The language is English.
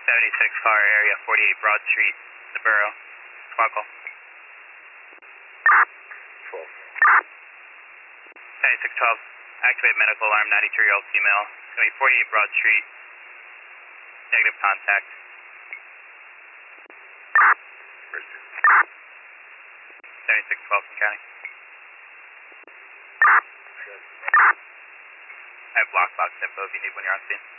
76 car area, 48 Broad Street, the borough. Squad call. 7612, activate medical alarm, 93-year-old female. It's going to be 48 Broad Street, negative contact. 7612 from county. I have block box info if you need when you're on scene.